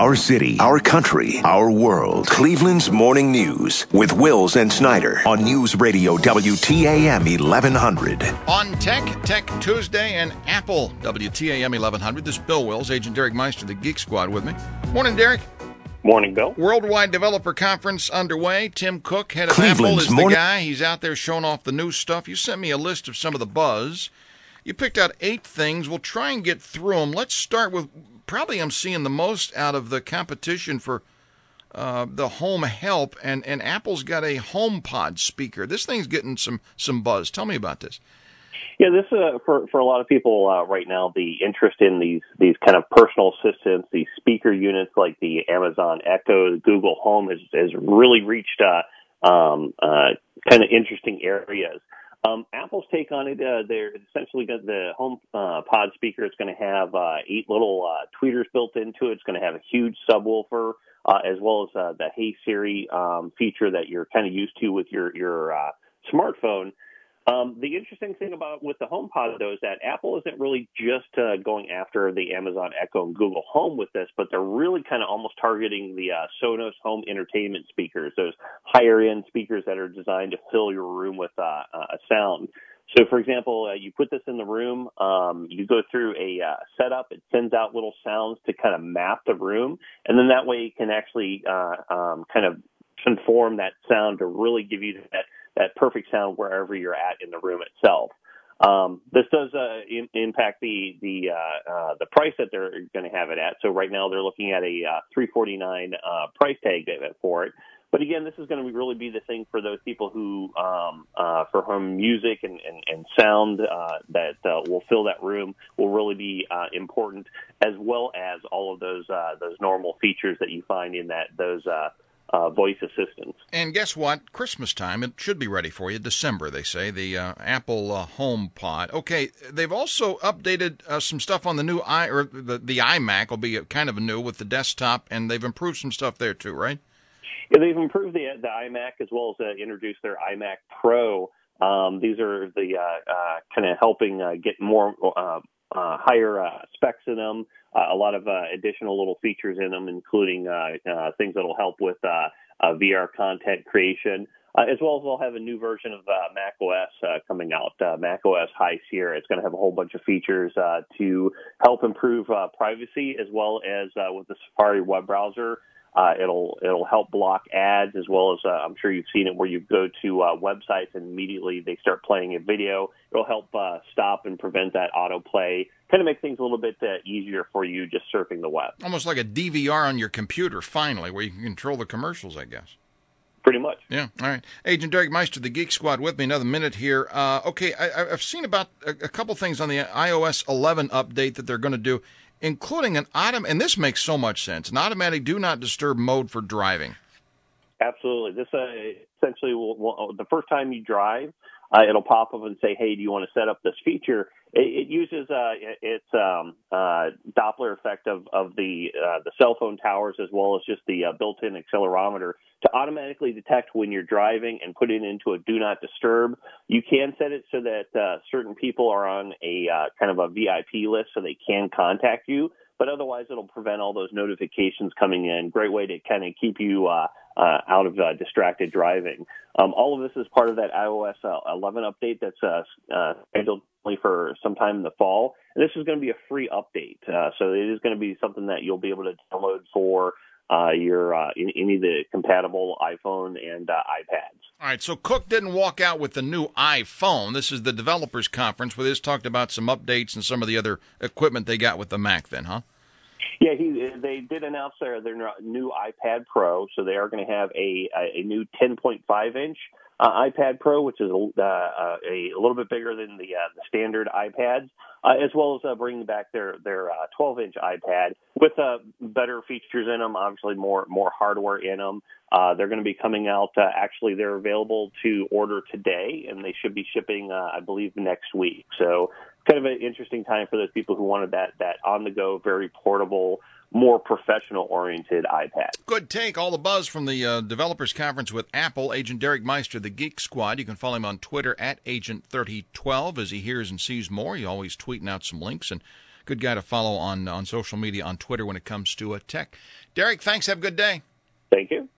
Our city, our country, our world. Cleveland's Morning News with Wills and Snyder on News Radio WTAM 1100. On Tech Tuesday and Apple WTAM 1100. This is Bill Wills, Agent Derek Meister, the Geek Squad with me. Morning, Derek. Morning, Bill. Worldwide Developer Conference underway. Tim Cook, head of Cleveland's Apple, is the guy. He's out there showing off the new stuff. You sent me a list of some of the buzz. You picked out 8 things. We'll try and get through them. Let's start with probably I'm seeing the most out of the competition for the home help, and Apple's got a HomePod speaker. This thing's getting some buzz. Tell me about this. Yeah, this for a lot of people right now, the interest in these kind of personal assistants, these speaker units like the Amazon Echo, the Google Home has really reached kind of interesting areas. Apple's take on it, they're essentially got the home pod speaker. It's going to have 8 little tweeters built into it. It's going to have a huge subwoofer, as well as the Hey Siri feature that you're kind of used to with your smartphone. The interesting thing with the HomePod, though, is that Apple isn't really just going after the Amazon Echo and Google Home with this, but they're really kind of almost targeting the Sonos home entertainment speakers, those higher-end speakers that are designed to fill your room with a sound. So, for example, you put this in the room, you go through a setup, it sends out little sounds to kind of map the room, and then that way you can actually kind of conform that sound to really give you that perfect sound wherever you're at in the room itself. This does impact the price that they're going to have it at. So right now they're looking at a $349 price tag for it. But again, this is going to really be the thing for those people who, for whom music and sound that will fill that room will really be important, as well as all of those normal features that you find in those voice assistants. And guess what? Christmas time, it should be ready for you. December, they say, the Apple HomePod. Okay, they've also updated some stuff on the new the iMac will be kind of new with the desktop, and they've improved some stuff there too, right? Yeah, they've improved the iMac as well as introduced their iMac Pro. These are the kind of helping get more higher specs in them, a lot of additional little features in them, including things that will help with VR content creation, as well as they'll have a new version of Mac OS coming out, Mac OS High Sierra. It's going to have a whole bunch of features to help improve privacy, as well as with the Safari web browser. It'll help block ads, as well as I'm sure you've seen it where you go to websites and immediately they start playing a video. It'll help stop and prevent that autoplay, kind of make things a little bit easier for you just surfing the web. Almost like a DVR on your computer, finally, where you can control the commercials, I guess. Pretty much. Yeah. All right. Agent Derek Meister, the Geek Squad, with me. Another minute here. Okay, I've seen about a couple things on the iOS 11 update that they're going to do, including and this makes so much sense, an automatic do not disturb mode for driving. Absolutely. This essentially the first time you drive, it'll pop up and say, hey, do you want to set up this feature? It uses its Doppler effect of the cell phone towers, as well as just the built-in accelerometer, to automatically detect when you're driving and put it into a do not disturb. You can set it so that certain people are on a kind of a VIP list so they can contact you, but otherwise it'll prevent all those notifications coming in. Great way to kind of keep you out of distracted driving. All of this is part of that iOS 11 update that's scheduled for sometime in the fall. And this is going to be a free update. So it is going to be something that you'll be able to download for your any of the compatible iPhone and iPads. All right, so Cook didn't walk out with the new iPhone. This is the developers conference where they just talked about some updates and some of the other equipment they got with the Mac then, huh? Yeah, they did announce their new iPad Pro, so they are going to have a new 10.5-inch iPad Pro, which is a little bit bigger than the standard iPads, as well as bringing back their 12-inch iPad with better features in them, obviously more hardware in them. They're going to be coming out. Actually, they're available to order today, and they should be shipping, I believe, next week. So kind of an interesting time for those people who wanted that on-the-go, very portable, more professional-oriented iPad. Good take. All the buzz from the developers conference with Apple. Agent Derek Meister, the Geek Squad. You can follow him on Twitter at Agent3012 as he hears and sees more. He's always tweeting out some links. And Good guy to follow on social media, on Twitter when it comes to tech. Derek, thanks. Have a good day. Thank you.